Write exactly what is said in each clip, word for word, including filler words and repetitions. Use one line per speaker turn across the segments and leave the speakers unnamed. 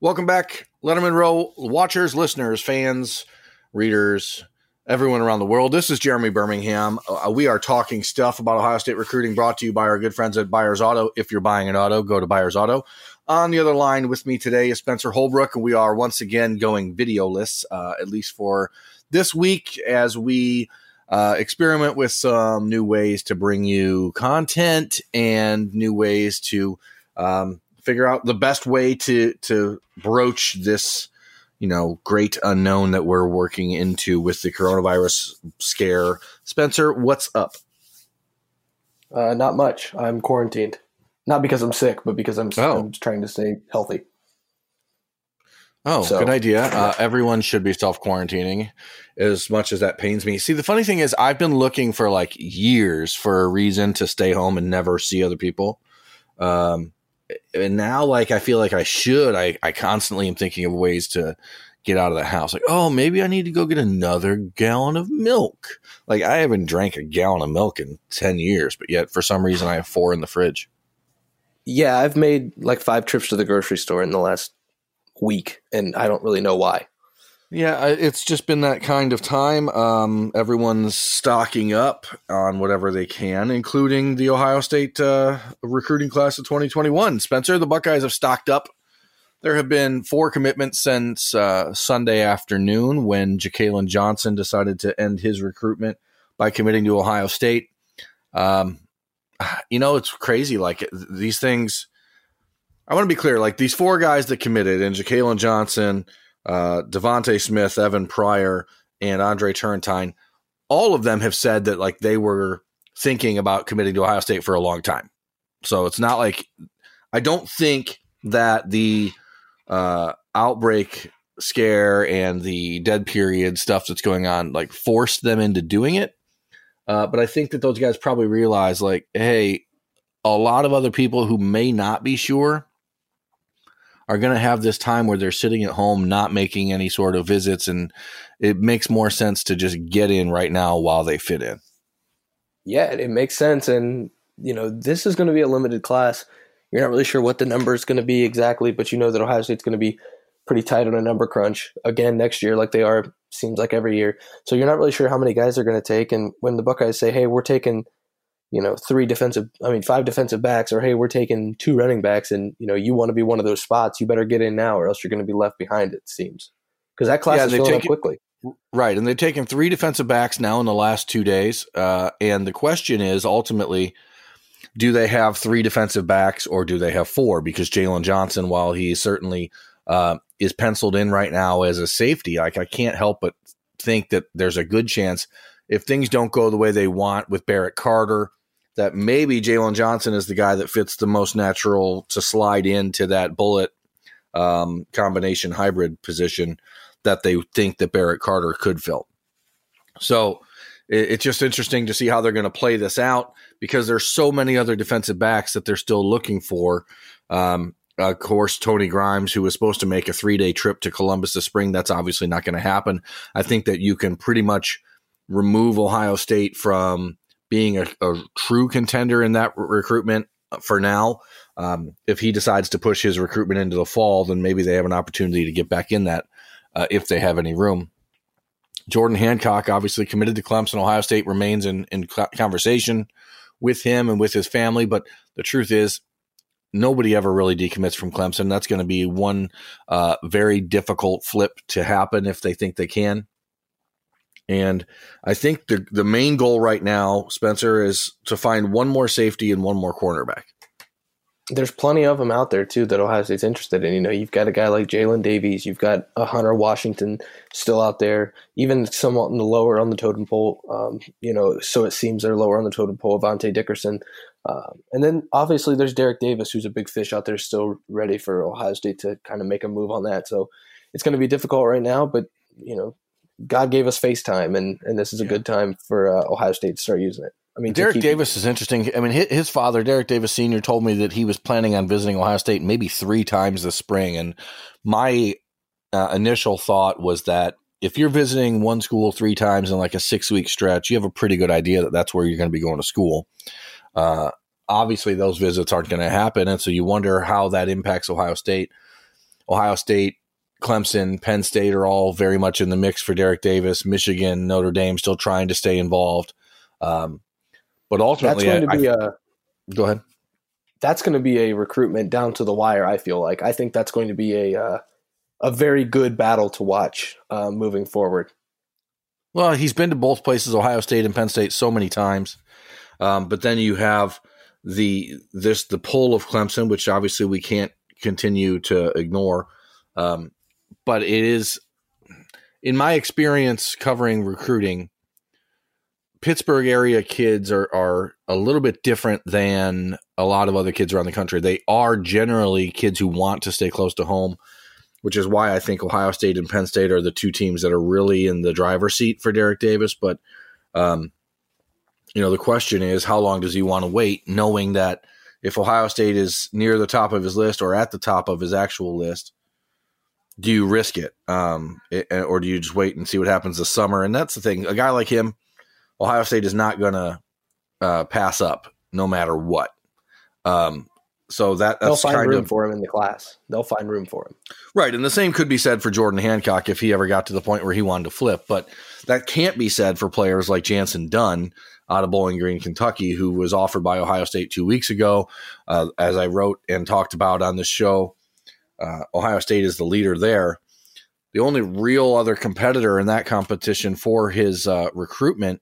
Welcome back, Letterman Row watchers, listeners, fans, readers, everyone around the world. This is Jeremy Birmingham. Uh, we are talking stuff about Ohio State recruiting, brought to you by our good friends at Buyers Auto. If you're buying an auto, go to Buyers Auto. On the other line with me today is Spencer Holbrook, and we are once again going videoless, uh, at least for this week, as we uh, experiment with some new ways to bring you content and new ways to um, figure out the best way to to broach this, you know, great unknown that we're working into with the coronavirus scare. Spencer, what's up?
Uh, not much. I'm quarantined. Not because I'm sick, but because I'm,
oh.
I'm trying to stay healthy.
Oh,
so,
good idea. Uh, everyone should be self-quarantining, as much as that pains me. See, the funny thing is I've been looking for like years for a reason to stay home and never see other people. Um, and now, like, I feel like I should. I, I constantly am thinking of ways to get out of the house. Like, oh, maybe I need to go get another gallon of milk. Like, I haven't drank a gallon of milk in ten years, but yet for some reason I have four in the fridge.
Yeah, I've made like five trips to the grocery store in the last week, and I don't really know why.
Yeah, it's just been that kind of time. Um, everyone's stocking up on whatever they can, including the Ohio State uh, recruiting class of twenty twenty-one. Spencer, the Buckeyes have stocked up. There have been four commitments since uh, Sunday afternoon when Ja'Kalen Johnson decided to end his recruitment by committing to Ohio State. Um, you know, it's crazy. Like, these things, I want to be clear, like these four guys that committed, and Ja'Kalen Johnson, uh, Devontae Smith, Evan Pryor, and Andre Turrentine, all of them have said that like they were thinking about committing to Ohio State for a long time. So it's not like, I don't think that the uh, outbreak scare and the dead period stuff that's going on like forced them into doing it. Uh, but I think that those guys probably realize, like, hey, a lot of other people who may not be sure are going to have this time where they're sitting at home, not making any sort of visits, and it makes more sense to just get in right now while they fit in.
Yeah, it makes sense. And, you know, this is going to be a limited class. You're not really sure what the number is going to be exactly, but you know that Ohio State's going to be pretty tight on a number crunch again next year, like they are, seems like every year. So you're not really sure how many guys they're going to take. And when the Buckeyes say, hey, we're taking, you know, three defensive, I mean, five defensive backs, or, hey, we're taking two running backs, and, you know, you want to be one of those spots, you better get in now or else you're going to be left behind, it seems. Because that class yeah, is filling up quickly.
Right. And they've taken three defensive backs now in the last two days. Uh, and the question is ultimately, do they have three defensive backs or do they have four? Because Jalen Johnson, while he certainly uh, is penciled in right now as a safety, like I can't help but think that there's a good chance if things don't go the way they want with Barrett Carter, that maybe Jalen Johnson is the guy that fits the most natural to slide into that bullet um, combination hybrid position that they think that Barrett Carter could fill. So it, it's just interesting to see how they're going to play this out, because there's so many other defensive backs that they're still looking for. Um, of course, Tony Grimes, who was supposed to make a three-day trip to Columbus this spring, that's obviously not going to happen. I think that you can pretty much remove Ohio State from being a, a true contender in that re- recruitment for now. Um, if he decides to push his recruitment into the fall, then maybe they have an opportunity to get back in that uh, if they have any room. Jordan Hancock, obviously committed to Clemson. Ohio State remains in, in conversation with him and with his family, but the truth is nobody ever really decommits from Clemson. That's going to be one uh, very difficult flip to happen if they think they can. And I think the the main goal right now, Spencer, is to find one more safety and one more cornerback.
There's plenty of them out there, too, that Ohio State's interested in. You know, you've got a guy like Jalen Davies. You've got a Hunter Washington still out there, even somewhat in the lower on the totem pole. Um, you know, so it seems they're lower on the totem pole, Avante Dickerson. Um, and then, obviously, there's Derek Davis, who's a big fish out there still ready for Ohio State to kind of make a move on that. So it's going to be difficult right now, but, you know, God gave us FaceTime, and, and this is a good time for uh, Ohio State to start using it. I mean,
Derek Davis is interesting. I mean, his, his father, Derek Davis Senior, told me that he was planning on visiting Ohio State maybe three times this spring. And my uh, initial thought was that if you're visiting one school three times in like a six-week stretch, you have a pretty good idea that that's where you're going to be going to school. Uh, obviously, those visits aren't going to happen, and so you wonder how that impacts Ohio State. Ohio State, Clemson, Penn State are all very much in the mix for Derek Davis. Michigan, Notre Dame still trying to stay involved. Um, but ultimately,
that's going
I,
to be
I,
a
go ahead.
That's going to be a recruitment down to the wire. I feel like I think that's going to be a uh, a very good battle to watch uh, moving forward.
Well, he's been to both places, Ohio State and Penn State, so many times. Um, but then you have the this the pull of Clemson, which obviously we can't continue to ignore. Um, but it is, in my experience covering recruiting, Pittsburgh area kids are, are a little bit different than a lot of other kids around the country. They are generally kids who want to stay close to home, which is why I think Ohio State and Penn State are the two teams that are really in the driver's seat for Derek Davis. But, um, you know, the question is, how long does he want to wait, knowing that if Ohio State is near the top of his list or at the top of his actual list, do you risk it? Um, it, or do you just wait and see what happens this summer? And that's the thing. A guy like him, Ohio State is not going to uh, pass up no matter what. Um, so that, that's
They'll find
kind
room
of,
for him in the class. They'll find room for him.
Right. And the same could be said for Jordan Hancock if he ever got to the point where he wanted to flip. But that can't be said for players like Jansen Dunn out of Bowling Green, Kentucky, who was offered by Ohio State two weeks ago. Uh, as I wrote and talked about on the show, uh, Ohio State is the leader there. The only real other competitor in that competition for his uh, recruitment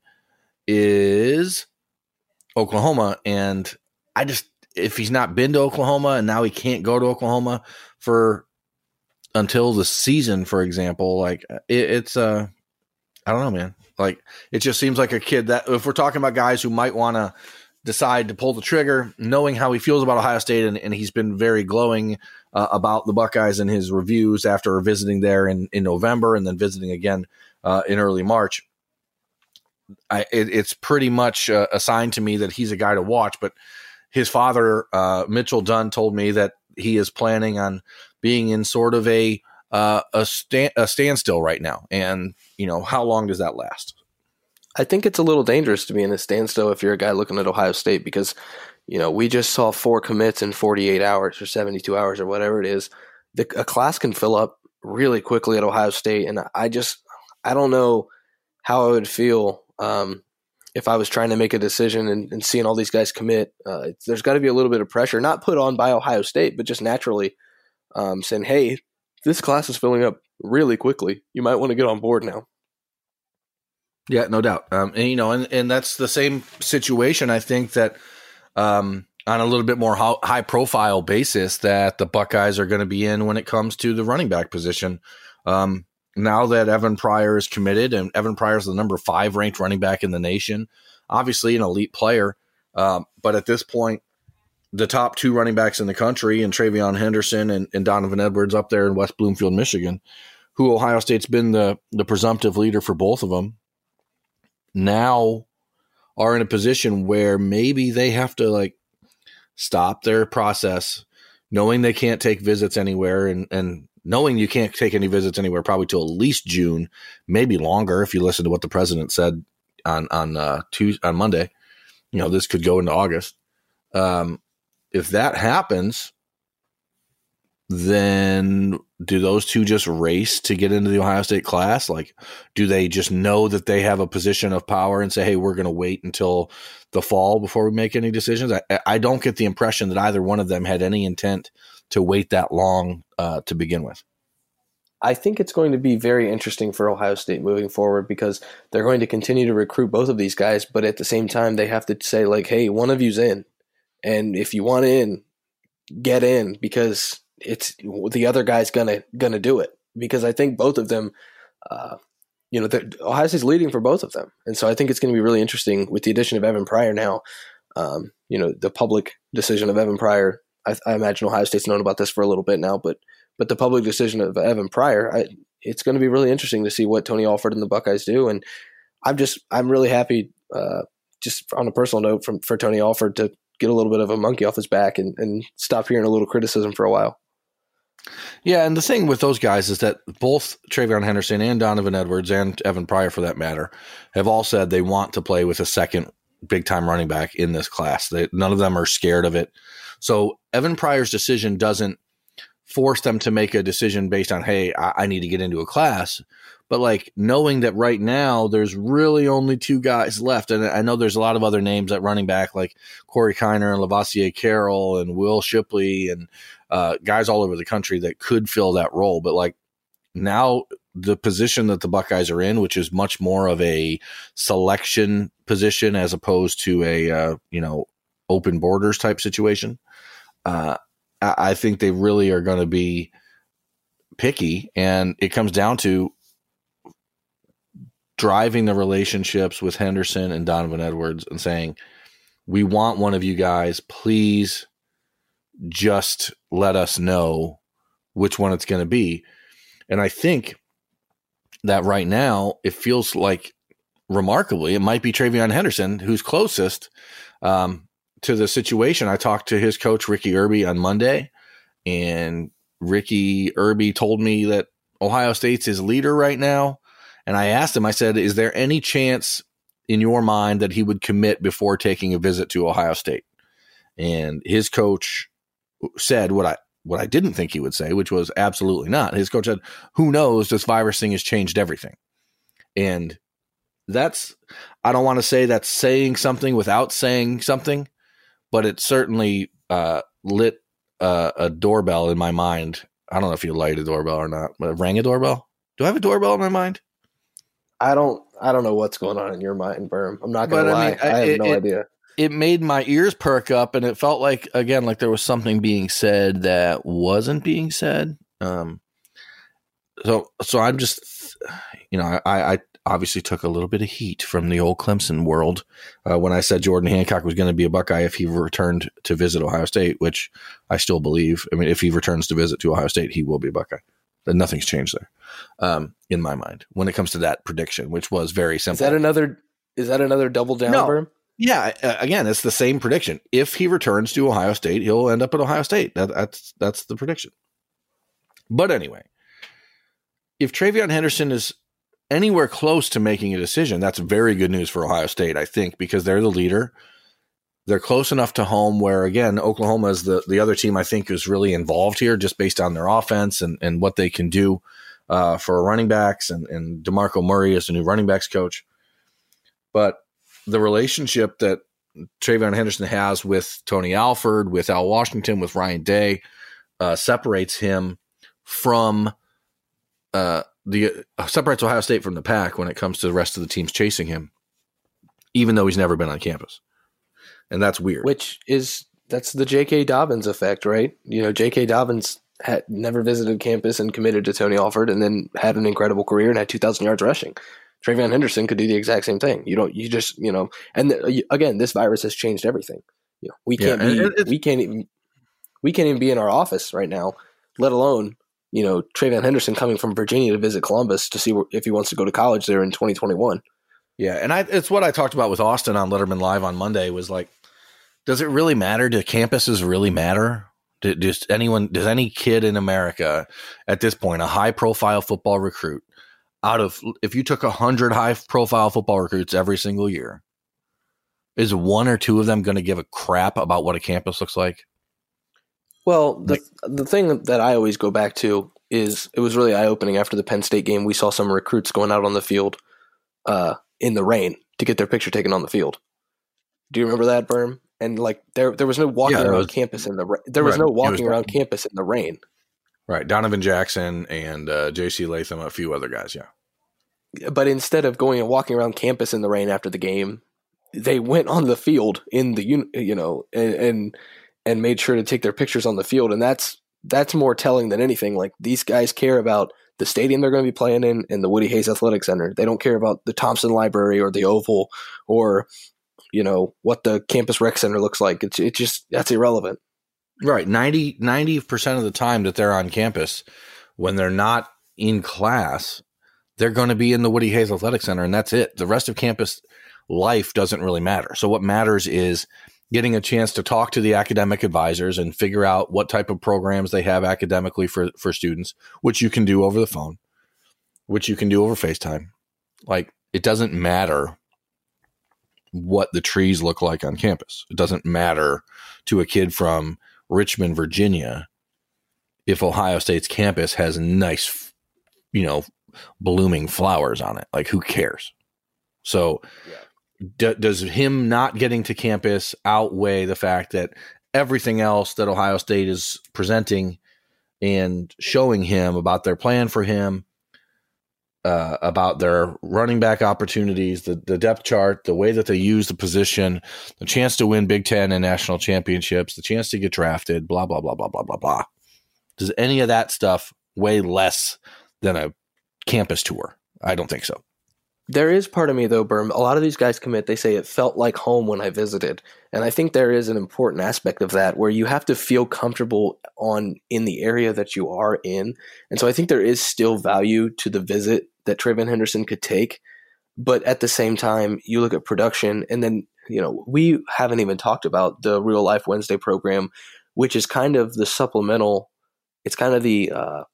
is Oklahoma. And I just, if he's not been to Oklahoma and now he can't go to Oklahoma for until the season, for example, like it, it's, uh, I don't know, man. Like it just seems like a kid that if we're talking about guys who might want to decide to pull the trigger, knowing how he feels about Ohio State, and, and he's been very glowing uh, about the Buckeyes in his reviews after visiting there in, in November and then visiting again uh, in early March. I, it, it's pretty much uh, assigned to me that he's a guy to watch, but his father, uh, Mitchell Dunn, told me that he is planning on being in sort of a uh, a, stand, a standstill right now. And, you know, how long does that last?
I think it's a little dangerous to be in a standstill if you're a guy looking at Ohio State because, you know, we just saw four commits in forty-eight hours or seventy-two hours or whatever it is. The, a class can fill up really quickly at Ohio State. And I just, I don't know how I would feel um, if I was trying to make a decision and, and seeing all these guys commit. Uh, there's got to be a little bit of pressure, not put on by Ohio State, but just naturally um, saying, hey, this class is filling up really quickly. You might want to get on board now.
Yeah, no doubt. Um, and, you know, and, and that's the same situation, I think, that um, on a little bit more ho- high-profile basis that the Buckeyes are going to be in when it comes to the running back position. Um, now that Evan Pryor is committed, and Evan Pryor is the number five ranked running back in the nation, obviously an elite player, um, but at this point, the top two running backs in the country, and Travion Henderson and, and Donovan Edwards up there in West Bloomfield, Michigan, who Ohio State's been the, the presumptive leader for both of them, now are in a position where maybe they have to like stop their process, knowing they can't take visits anywhere, and, and knowing you can't take any visits anywhere probably till at least June, maybe longer if you listen to what the president said on on uh, Tuesday, on Monday. You know, this could go into August. Um, if that happens, then do those two just race to get into the Ohio State class? Like, do they just know that they have a position of power and say, hey, we're going to wait until the fall before we make any decisions? I, I don't get the impression that either one of them had any intent to wait that long uh, to begin with.
I think it's going to be very interesting for Ohio State moving forward because they're going to continue to recruit both of these guys, but at the same time, they have to say, like, hey, one of you's in. And if you want in, get in because it's the other guy's gonna gonna do it. Because I think both of them, uh, you know, Ohio State's leading for both of them, and so I think it's going to be really interesting with the addition of Evan Pryor now. Um, you know, the public decision of Evan Pryor. I, I imagine Ohio State's known about this for a little bit now, but but the public decision of Evan Pryor, I, it's going to be really interesting to see what Tony Alford and the Buckeyes do. And I'm just I'm really happy, uh, just on a personal note, from for Tony Alford to get a little bit of a monkey off his back and, and stop hearing a little criticism for a while.
Yeah, and the thing with those guys is that both Travion Henderson and Donovan Edwards and Evan Pryor, for that matter, have all said they want to play with a second big-time running back in this class. They, none of them are scared of it. So Evan Pryor's decision doesn't force them to make a decision based on, hey, I, I need to get into a class. But like knowing that right now there's really only two guys left. And I know there's a lot of other names at running back like Corey Kiner and Lavassier Carroll and Will Shipley and uh, guys all over the country that could fill that role. But like now the position that the Buckeyes are in, which is much more of a selection position as opposed to a, uh, you know, open borders type situation. Uh, I, I think they really are going to be picky, and it comes down to driving the relationships with Henderson and Donovan Edwards and saying, we want one of you guys, please just let us know which one it's going to be. And I think that right now it feels like remarkably, it might be TreVeyon Henderson who's closest um, to the situation. I talked to his coach, Ricky Irby, on Monday, and Ricky Irby told me that Ohio State's his leader right now. And I asked him, I said, is there any chance in your mind that he would commit before taking a visit to Ohio State? And his coach said what I what I didn't think he would say, which was absolutely not. His coach said, who knows, this virus thing has changed everything. And that's, I don't want to say that's saying something without saying something, but it certainly uh, lit uh, a doorbell in my mind. I don't know if you light a doorbell or not, but it rang a doorbell. Do I have a doorbell in my mind?
I don't I don't know what's going on in your mind, Berm. I'm not going
But
to
I
lie.
mean,
I, have
it-
no
it-
idea.
It made my ears perk up, and it felt like, again, like there was something being said that wasn't being said. Um, so, so I'm just, you know, I, I obviously took a little bit of heat from the old Clemson world uh, when I said Jordan Hancock was going to be a Buckeye if he returned to visit Ohio State, which I still believe. I mean, if he returns to visit to Ohio State, he will be a Buckeye. But nothing's changed there, um, in my mind, when it comes to that prediction, which was very simple.
Is that another is that another double down,
No.
Berm?
Yeah, uh, again, it's the same prediction. If he returns to Ohio State, he'll end up at Ohio State. That, that's that's the prediction. But anyway, if TreVeyon Henderson is anywhere close to making a decision, that's very good news for Ohio State, I think, because they're the leader. They're close enough to home where, again, Oklahoma is the, the other team I think is really involved here just based on their offense and, and what they can do uh, for running backs, and, and DeMarco Murray is the new running backs coach. But the relationship that TreVeyon Henderson has with Tony Alford, with Al Washington, with Ryan Day, uh, separates him from uh, the uh, separates Ohio State from the pack when it comes to the rest of the teams chasing him, even though he's never been on campus, and that's weird.
Which is that's the J K. Dobbins effect, right? You know, J K. Dobbins had never visited campus and committed to Tony Alford, and then had an incredible career and had two thousand yards rushing. TreVeyon Henderson could do the exact same thing. You don't, you just, you know, and the, again, this virus has changed everything. You know, we can't
Yeah,
be, we can't even, we can't even be in our office right now, let alone, you know, TreVeyon Henderson coming from Virginia to visit Columbus to see if he wants to go to college there in twenty twenty-one.
Yeah, and I, it's what I talked about with Austin on Letterman Live on Monday was like, does it really matter? Do campuses really matter? Do, does anyone, does any kid in America at this point, a high-profile football recruit, out of, if you took one hundred high-profile football recruits every single year, is one or two of them going to give a crap about what a campus looks like?
Well, the the thing that I always go back to is it was really eye-opening after the Penn State game. We saw some recruits going out on the field uh, in the rain to get their picture taken on the field. Do you remember that, Berm? And like there there was no walking
Yeah,
around
was,
campus in the ra- there was
right,
no walking
was,
around campus in the rain.
Right, Donovan Jackson and uh, J C Latham, a few other guys, yeah.
But instead of going and walking around campus in the rain after the game, they went on the field in the you know and and, and made sure to take their pictures on the field, and that's that's more telling than anything. Like these guys care about the stadium they're going to be playing in and the Woody Hayes Athletic Center. They don't care about the Thompson Library or the Oval or you know what the campus rec center looks like. It's it just that's irrelevant.
Right, ninety, ninety percent of the time that they're on campus, when they're not in class, they're going to be in the Woody Hayes Athletic Center, and that's it. The rest of campus life doesn't really matter. So what matters is getting a chance to talk to the academic advisors and figure out what type of programs they have academically for, for students, which you can do over the phone, which you can do over FaceTime. Like, it doesn't matter what the trees look like on campus. It doesn't matter to a kid from Richmond, Virginia, if Ohio State's campus has nice, you know, blooming flowers on it. Like, who cares? So
Yeah.
d- does him not getting to campus outweigh the fact that everything else that Ohio State is presenting and showing him about their plan for him, uh, about their running back opportunities, the, the depth chart, the way that they use the position, the chance to win Big Ten and national championships, the chance to get drafted, blah, blah, blah, blah, blah, blah, blah. Does any of that stuff weigh less than a campus tour? I don't think so.
There is part of me, though, Berm. A lot of these guys commit, they say it felt like home when I visited. And I think there is an important aspect of that where you have to feel comfortable on in the area that you are in. And so I think there is still value to the visit that TreVeyon Henderson could take. But at the same time, you look at production, and then, you know, we haven't even talked about the Real Life Wednesday program, which is kind of the supplemental. It's kind of the, uh,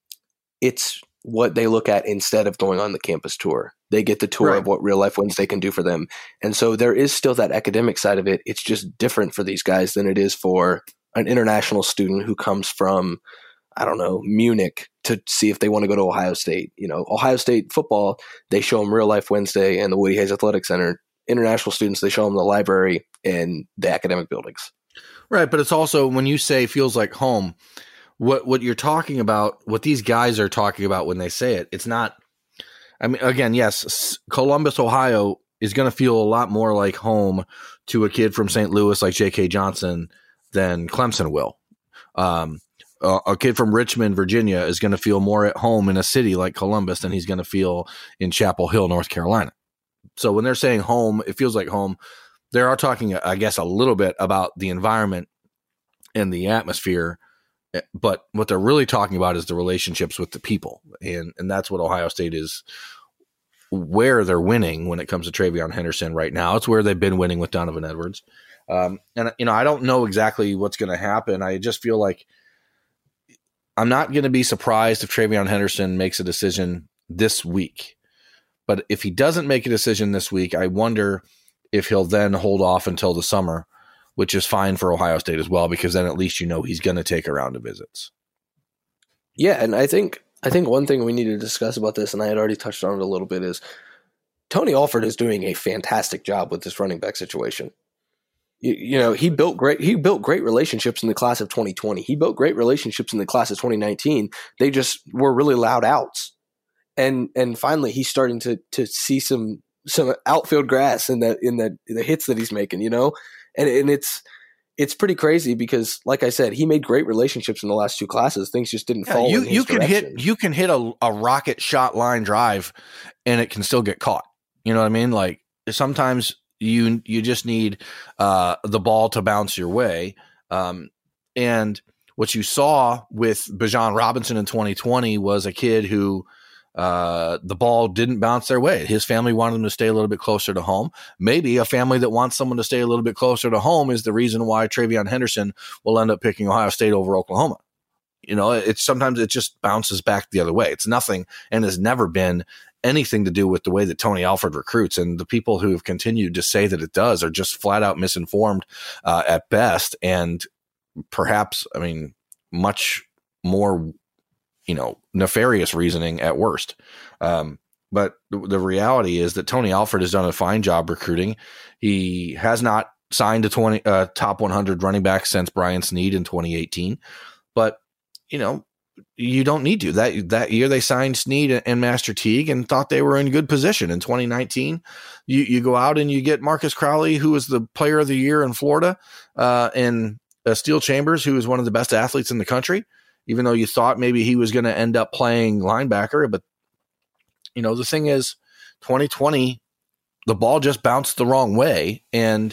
it's what they look at instead of going on the campus tour. They get the tour
Right.
of what Real Life Wednesday can do for them. And so there is still that academic side of it. It's just different for these guys than it is for an international student who comes from, I don't know, Munich to see if they want to go to Ohio State. You know, Ohio State football, they show them Real Life Wednesday and the Woody Hayes Athletic Center. International students, they show them the library and the academic buildings.
Right, but it's also, when you say feels like home, what what you're talking about, what these guys are talking about when they say it, it's not, I mean, again, yes, Columbus, Ohio is going to feel a lot more like home to a kid from Saint Louis like J K. Johnson than Clemson will. Um, a, a kid from Richmond, Virginia is going to feel more at home in a city like Columbus than he's going to feel in Chapel Hill, North Carolina. So when they're saying home, it feels like home. They are talking, I guess, a little bit about the environment and the atmosphere, but what they're really talking about is the relationships with the people. And and that's what Ohio State is, where they're winning when it comes to TreVeyon Henderson right now. It's where they've been winning with Donovan Edwards. Um, and, you know, I don't know exactly what's going to happen. I just feel like I'm not going to be surprised if TreVeyon Henderson makes a decision this week. But if he doesn't make a decision this week, I wonder if he'll then hold off until the summer, which is fine for Ohio State as well, because then at least you know he's going to take a round of visits.
Yeah, and I think I think one thing we need to discuss about this, and I had already touched on it a little bit, is Tony Alford is doing a fantastic job with this running back situation. You, you know, he built great he built great relationships in the class of twenty twenty. He built great relationships in the class of twenty nineteen. They just were really loud outs. And and finally he's starting to to see some some outfield grass in the in the the hits that he's making, you know? And and it's it's pretty crazy because, like I said, he made great relationships in the last two classes. Things just didn't
Yeah,
fall.
you
in his
you can
direction.
hit you can hit a, a rocket shot line drive, and it can still get caught. You know what I mean? Like, sometimes you you just need uh, the ball to bounce your way. Um, and what you saw with Bijan Robinson in twenty twenty was a kid who uh, the ball didn't bounce their way. His family wanted him to stay a little bit closer to home. Maybe a family that wants someone to stay a little bit closer to home is the reason why TreVeyon Henderson will end up picking Ohio State over Oklahoma. You know, it's sometimes it just bounces back the other way. It's nothing and has never been anything to do with the way that Tony Alford recruits. And the people who have continued to say that it does are just flat out misinformed uh, at best. And perhaps, I mean, much more, you know, nefarious reasoning at worst. Um, but the, the reality is that Tony Alford has done a fine job recruiting. He has not signed a twenty uh, top one hundred running back since Brian Snead in twenty eighteen. But, you know, you don't need to. That that year they signed Snead and Master Teague and thought they were in good position. In twenty nineteen, you, you go out and you get Marcus Crowley, who was the player of the year in Florida, uh, and uh, Steel Chambers, who is one of the best athletes in the country, even though you thought maybe he was going to end up playing linebacker. But, you know, the thing is, twenty twenty, the ball just bounced the wrong way. And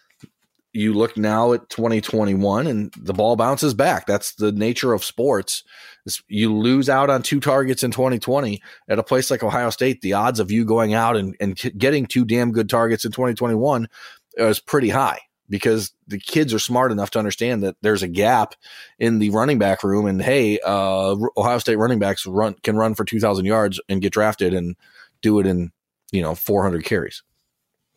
you look now at twenty twenty-one and the ball bounces back. That's the nature of sports. You lose out on two targets in twenty twenty at a place like Ohio State. The odds of you going out and, and getting two damn good targets in twenty twenty-one is pretty high, because the kids are smart enough to understand that there's a gap in the running back room. And, hey, uh, Ohio State running backs run can run for two thousand yards and get drafted and do it in, you know, four hundred carries.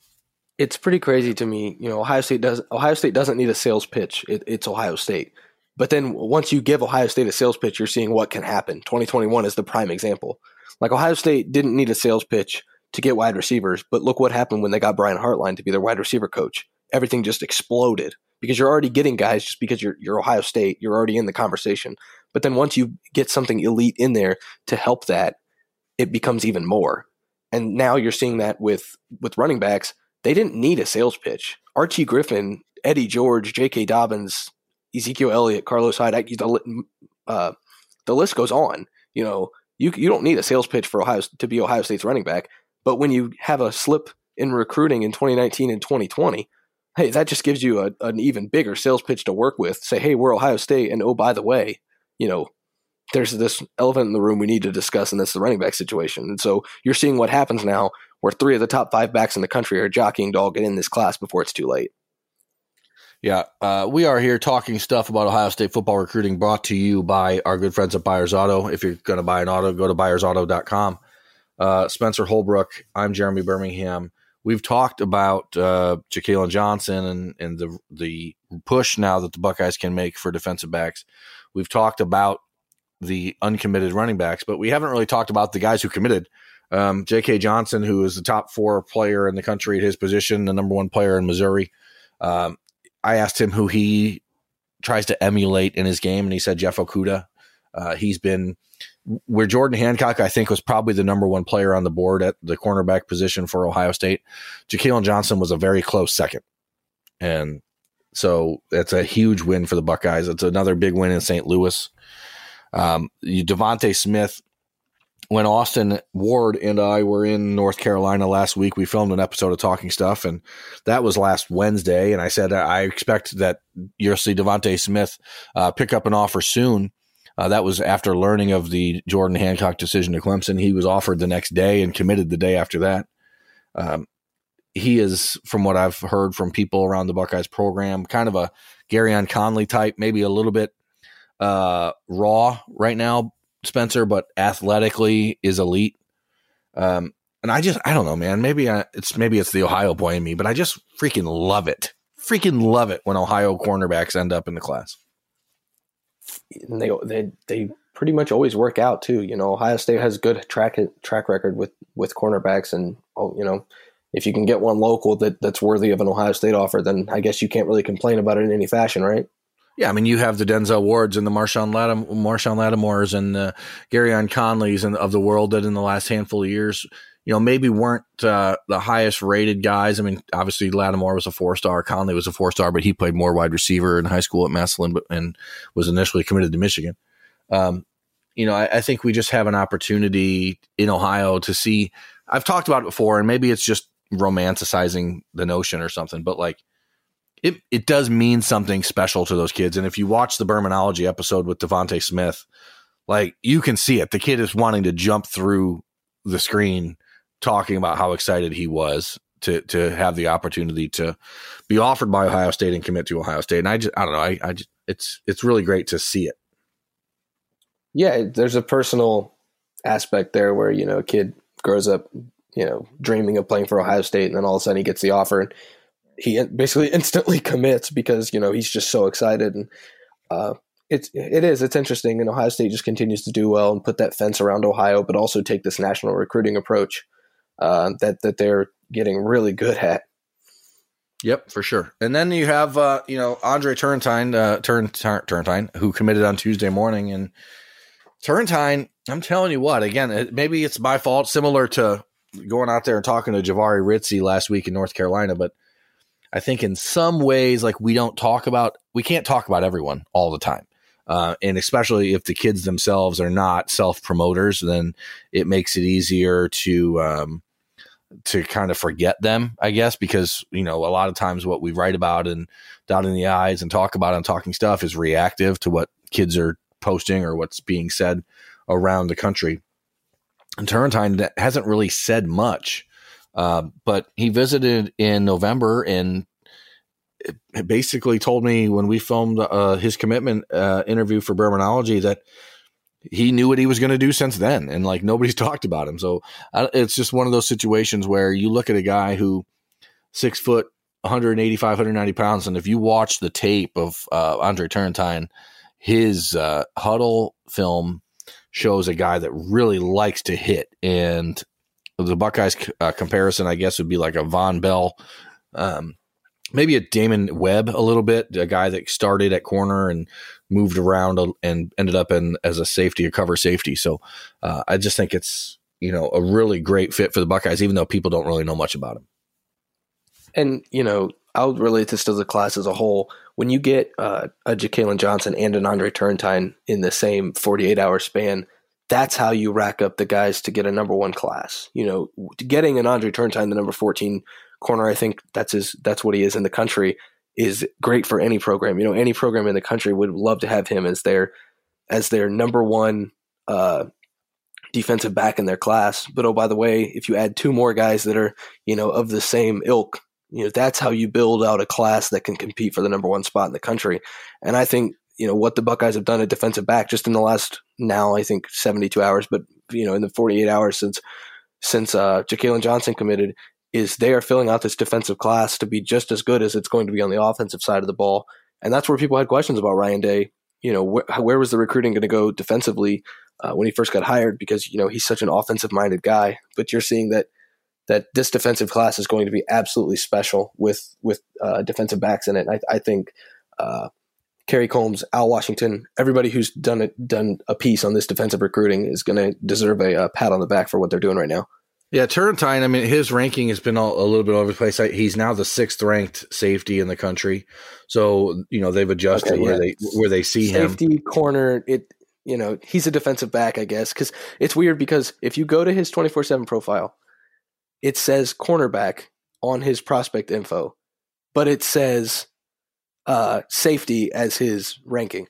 It's pretty crazy to me. You know, Ohio State does Ohio State doesn't need a sales pitch. It, it's Ohio State. But then once you give Ohio State a sales pitch, you're seeing what can happen. twenty twenty-one is the prime example. Like Ohio State didn't need a sales pitch to get wide receivers, but look what happened when they got Brian Hartline to be their wide receiver coach. Everything just exploded because you're already getting guys just because you're you're Ohio State. You're already in the conversation. But then once you get something elite in there to help that, it becomes even more. And now you're seeing that with, with running backs. They didn't need a sales pitch. Archie Griffin, Eddie George, J K. Dobbins, Ezekiel Elliott, Carlos Hyde, the, uh, the list goes on. You know, you you don't need a sales pitch for Ohio to be Ohio State's running back. But when you have a slip in recruiting in twenty nineteen and twenty twenty, hey, that just gives you a, an even bigger sales pitch to work with. Say, hey, we're Ohio State, and oh, by the way, you know, there's this elephant in the room we need to discuss, and that's the running back situation. And so you're seeing what happens now where three of the top five backs in the country are jockeying to all get in this class before it's too late.
Yeah, uh, we are here talking stuff about Ohio State football recruiting, brought to you by our good friends at Buyers Auto. If you're going to buy an auto, go to buyers auto dot com. Uh, Spencer Holbrook, I'm Jeremy Birmingham. We've talked about uh, Jakailin Johnson and, and the the push now that the Buckeyes can make for defensive backs. We've talked about the uncommitted running backs, but we haven't really talked about the guys who committed. Um, J K. Johnson, who is the top four player in the country at his position, the number one player in Missouri. Um, I asked him who he tries to emulate in his game, and he said Jeff Okudah. Uh, he's been where Jordan Hancock, I think, was probably the number one player on the board at the cornerback position for Ohio State. Jakailin Johnson was a very close second. And so it's a huge win for the Buckeyes. It's another big win in Saint Louis. Um, Devontae Smith, when Austin Ward and I were in North Carolina last week, we filmed an episode of Talking Stuff, and that was last Wednesday. And I said, I expect that you'll see Devontae Smith uh, pick up an offer soon. Uh, that was after learning of the Jordan Hancock decision to Clemson. He was offered the next day and committed the day after that. Um, he is, from what I've heard from people around the Buckeyes program, kind of a Garyon Conley type, maybe a little bit uh, raw right now, Spencer, but athletically is elite. Um, and I just, I don't know, man, maybe I, it's, maybe it's the Ohio boy in me, but I just freaking love it. Freaking love it when Ohio cornerbacks end up in the class.
And they, they, they pretty much always work out too. You know, Ohio State has good track, track record with, with cornerbacks, and, oh, you know, if you can get one local that that's worthy of an Ohio State offer, then I guess you can't really complain about it in any fashion, right?
Yeah, I mean, you have the Denzel Wards and the Marshawn Lattim- Marshawn Lattimores and the Garyon Conleys and of the world that in the last handful of years, you know, maybe weren't uh, the highest rated guys. I mean, obviously Lattimore was a four star, Conley was a four star, but he played more wide receiver in high school at Massillon, but, and was initially committed to Michigan. Um, you know, I, I think we just have an opportunity in Ohio to see. I've talked about it before, and maybe it's just romanticizing the notion or something, but like, It it does mean something special to those kids. And if you watch the Bermanology episode with Devontae Smith, like, you can see it. The kid is wanting to jump through the screen talking about how excited he was to to have the opportunity to be offered by Ohio State and commit to Ohio State. And I just, I don't know. I, I just, it's it's really great to see it.
Yeah, there's a personal aspect there where, you know, a kid grows up, you know, dreaming of playing for Ohio State, and then all of a sudden he gets the offer, and he basically instantly commits because, you know, he's just so excited. And uh, it's, it is, it's interesting. And Ohio State just continues to do well and put that fence around Ohio, but also take this national recruiting approach uh, that, that they're getting really good at.
Yep, for sure. And then you have, uh, you know, Andre Turrentine, uh, Turn, Turn, Turrentine, who committed on Tuesday morning. And Turrentine, I'm telling you what, again, it, maybe it's my fault, similar to going out there and talking to Javari Ritzy last week in North Carolina, but I think in some ways, like, we don't talk about, we can't talk about everyone all the time. Uh, and especially if the kids themselves are not self-promoters, then it makes it easier to, um, to kind of forget them, I guess, because, you know, a lot of times what we write about and dot in the I's and talk about on Talking Stuff is reactive to what kids are posting or what's being said around the country. And Turrentine hasn't really said much. Uh, but he visited in November and basically told me when we filmed uh, his commitment uh, interview for Bermanology that he knew what he was going to do since then. And like, nobody's talked about him. So uh, it's just one of those situations where you look at a guy who six foot, one eighty-five, one ninety pounds. And if you watch the tape of uh, Andre Turrentine, his uh, huddle film shows a guy that really likes to hit. And the Buckeyes uh, comparison, I guess, would be like a Von Bell, um, maybe a Damon Webb a little bit, a guy that started at corner and moved around and ended up in as a safety, a cover safety. So uh, I just think it's, you know, a really great fit for the Buckeyes, even though people don't really know much about him.
And, you know, I'll relate this to the class as a whole. When you get uh, a Jakailin Johnson and an Andre Turrentine in the same forty-eight hour span, that's how you rack up the guys to get a number one class. You know, getting an Andre Turrentine, the number fourteen corner, I think that's his, that's what he is in the country, is great for any program. You know, any program in the country would love to have him as their as their number one uh, defensive back in their class. But oh, by the way, if you add two more guys that are, you know, of the same ilk, you know, that's how you build out a class that can compete for the number one spot in the country. And I think, you know, what the Buckeyes have done at defensive back just in the last now, I think seventy-two hours, but, you know, in the forty-eight hours since, since uh, Jakailin Johnson committed, is they are filling out this defensive class to be just as good as it's going to be on the offensive side of the ball. And that's where people had questions about Ryan Day. You know, wh- where was the recruiting going to go defensively uh, when he first got hired? Because, you know, he's such an offensive minded guy, but you're seeing that that this defensive class is going to be absolutely special with with uh, defensive backs in it. And I, I think uh, Kerry Combs, Al Washington, everybody who's done it, done a piece on this defensive recruiting is going to deserve a, a pat on the back for what they're doing right now.
Yeah, Turrentine, I mean, his ranking has been all, a little bit all over the place. He's now the sixth ranked safety in the country. So, you know, they've adjusted okay, yeah. where they where they see
safety,
him.
Safety, corner, it you know, he's a defensive back, I guess, because it's weird because if you go to his twenty-four seven profile, it says cornerback on his prospect info, but it says uh, safety as his ranking.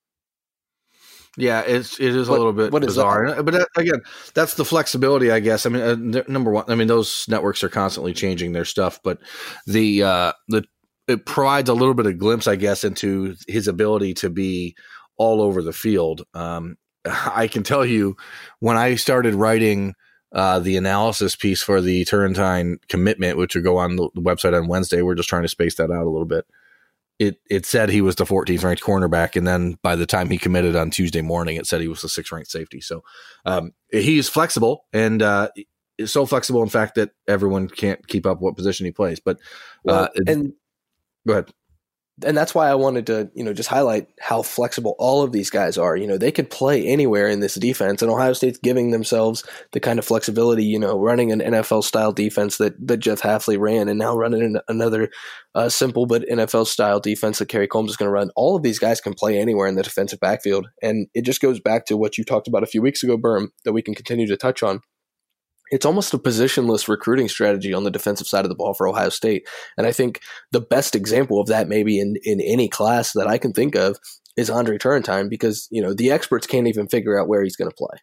Yeah, it's it is a what, little bit bizarre, that? but that, again, that's the flexibility, I guess. I mean, uh, number one, I mean, those networks are constantly changing their stuff, but the uh, the it provides a little bit of glimpse, I guess, into his ability to be all over the field. Um, I can tell you, when I started writing uh, the analysis piece for the Turrentine commitment, which will go on the website on Wednesday, we're just trying to space that out a little bit. It it said he was the fourteenth ranked cornerback, and then by the time he committed on Tuesday morning, it said he was the sixth ranked safety. So um, he's flexible, and uh, is so flexible, in fact, that everyone can't keep up what position he plays. But uh,
well, and
go ahead.
And that's why I wanted to, you know, just highlight how flexible all of these guys are. You know, they could play anywhere in this defense, and Ohio State's giving themselves the kind of flexibility, you know, running an N F L-style defense that, that Jeff Hafley ran, and now running another uh, simple but N F L-style defense that Kerry Combs is going to run. All of these guys can play anywhere in the defensive backfield, and it just goes back to what you talked about a few weeks ago, Berm, that we can continue to touch on. It's almost a positionless recruiting strategy on the defensive side of the ball for Ohio State. And I think the best example of that maybe in, in any class that I can think of is Andre Turrentine, because, you know, the experts can't even figure out where he's going to play.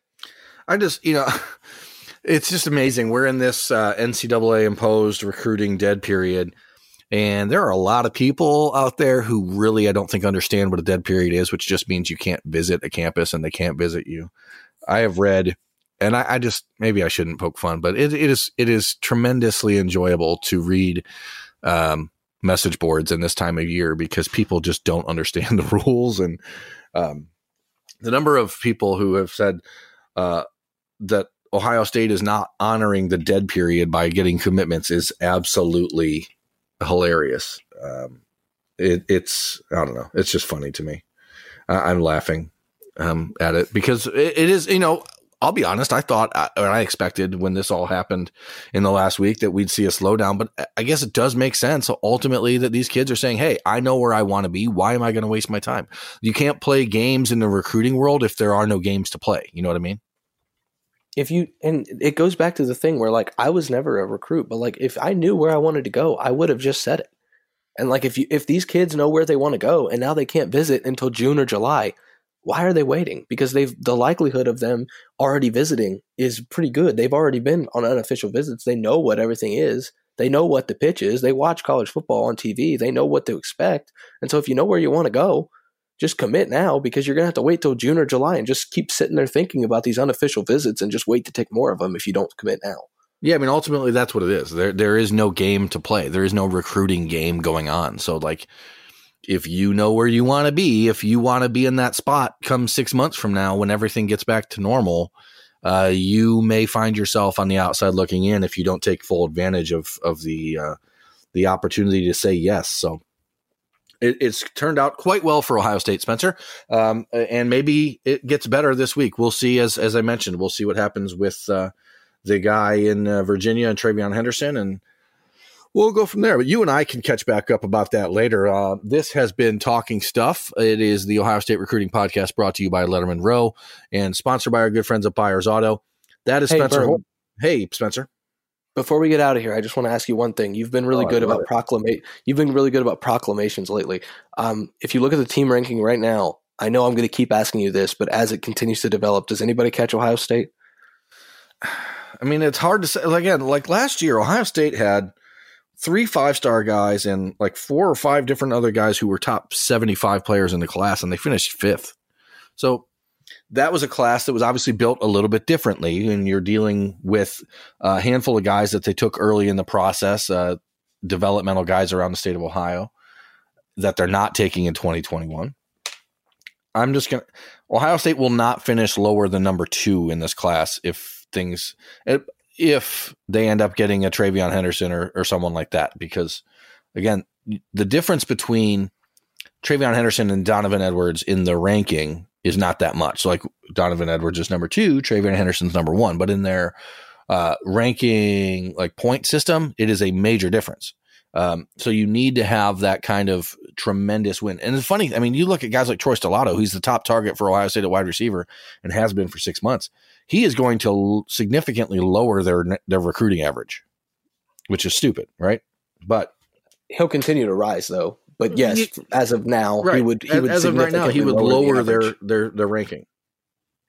I just, you know, it's just amazing. We're in this uh, N C double A imposed recruiting dead period. And there are a lot of people out there who really, I don't think, understand what a dead period is, which just means you can't visit a campus and they can't visit you. I have read... And I, I just, maybe I shouldn't poke fun, but it, it is it is tremendously enjoyable to read um, message boards in this time of year, because people just don't understand the rules. And um, the number of people who have said uh, that Ohio State is not honoring the dead period by getting commitments is absolutely hilarious. Um, it, it's, I don't know, it's just funny to me. Uh, I'm laughing um, at it because it, it is, you know, I'll be honest, I thought, or I expected when this all happened in the last week that we'd see a slowdown, but I guess it does make sense ultimately that these kids are saying, hey, I know where I want to be. Why am I going to waste my time? You can't play games in the recruiting world if there are no games to play. You know what I mean?
If you, and it goes back to the thing where, like, I was never a recruit, but like, if I knew where I wanted to go, I would have just said it. And like, if you, if these kids know where they want to go and now they can't visit until June or July, why are they waiting? Because they've the likelihood of them already visiting is pretty good. They've already been on unofficial visits. They know what everything is. They know what the pitch is. They watch college football on T V. They know what to expect. And so if you know where you want to go, just commit now, because you're going to have to wait till June or July and just keep sitting there thinking about these unofficial visits and just wait to take more of them if you don't commit now.
Yeah, I mean, ultimately that's what it is. There, there is no game to play. There is no recruiting game going on. So like, if you know where you want to be, if you want to be in that spot come six months from now when everything gets back to normal, uh, you may find yourself on the outside looking in if you don't take full advantage of of the uh, the opportunity to say yes. So it, it's turned out quite well for Ohio State, Spencer, um, and maybe it gets better this week. We'll see. As as I mentioned, we'll see what happens with uh, the guy in uh, Virginia and TreVeyon Henderson, and we'll go from there. But you and I can catch back up about that later. Uh, this has been Talking Stuff. It is the Ohio State Recruiting Podcast brought to you by Letterman Row and sponsored by our good friends at Buyers Auto. That is
Hey,
Spencer.
Berm.
Hey, Spencer.
Before we get out of here, I just want to ask you one thing. You've been really
Oh, I
good
love
about
it.
proclamate. You've been really good about proclamations lately. Um, if you look at the team ranking right now, I know I'm going to keep asking you this, but as it continues to develop, does anybody catch Ohio State?
I mean, it's hard to say. Again, like last year, Ohio State had three five-star guys and like four or five different other guys who were top seventy-five players in the class, and they finished fifth. So that was a class that was obviously built a little bit differently, and you're dealing with a handful of guys that they took early in the process, uh, developmental guys around the state of Ohio that they're not taking in twenty twenty-one. I'm just going to – Ohio State will not finish lower than number two in this class if things – if they end up getting a TreVeyon Henderson or, or someone like that, because, again, the difference between TreVeyon Henderson and Donovan Edwards in the ranking is not that much. Like Donovan Edwards is number two, TreVeyon Henderson's number one, but in their uh, ranking like point system, it is a major difference. Um, so you need to have that kind of tremendous win. And it's funny. I mean, you look at guys like Troy Stellato, who's the top target for Ohio State at wide receiver and has been for six months. He is going to significantly lower their, their recruiting average, which is stupid. Right. But
He'll continue to rise though. But yes,
He-
as of now,
right.
he would, he
as,
would
as of right now, he would
significantly
lower
the
their,
average.
their, their, their ranking.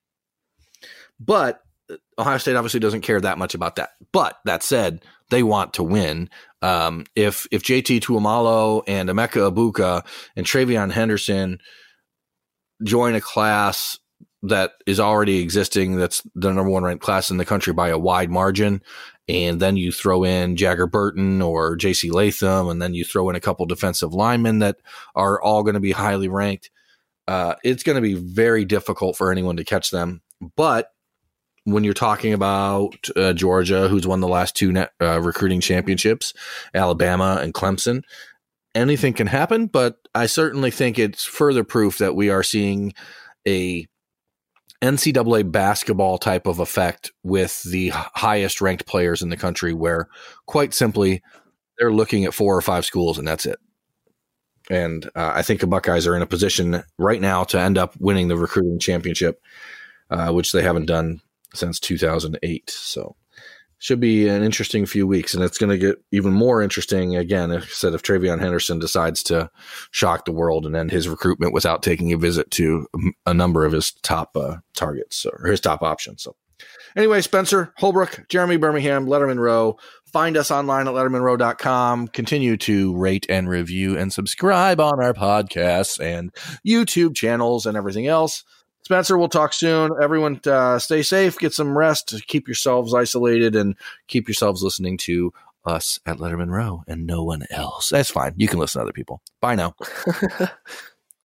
But Ohio State obviously doesn't care that much about that. But that said, they want to win. Um, if if J T Tuamalo and Emeka Ibuka and TreVeyon Henderson join a class that is already existing, that's the number one ranked class in the country by a wide margin, and then you throw in Jagger Burton or J C Latham, and then you throw in a couple defensive linemen that are all going to be highly ranked, uh, it's going to be very difficult for anyone to catch them. But when you're talking about uh, Georgia, who's won the last two net, uh, recruiting championships, Alabama and Clemson, anything can happen. But I certainly think it's further proof that we are seeing a N C double A basketball type of effect with the highest ranked players in the country, where quite simply they're looking at four or five schools and that's it. And uh, I think the Buckeyes are in a position right now to end up winning the recruiting championship, uh, which they haven't done since two thousand eight. So should be an interesting few weeks, and it's going to get even more interesting again, if, said, if TreVeyon Henderson decides to shock the world and end his recruitment without taking a visit to a number of his top uh, targets or his top options. So anyway, Spencer Holbrook, Jeremy Birmingham, Letterman Row. Find us online at letterman row dot com. Continue to rate and review and subscribe on our podcasts and YouTube channels and everything else. Spencer, we'll talk soon. Everyone, uh, stay safe, get some rest, keep yourselves isolated, and keep yourselves listening to us at Letterman Row and no one else. That's fine. You can listen to other people. Bye now.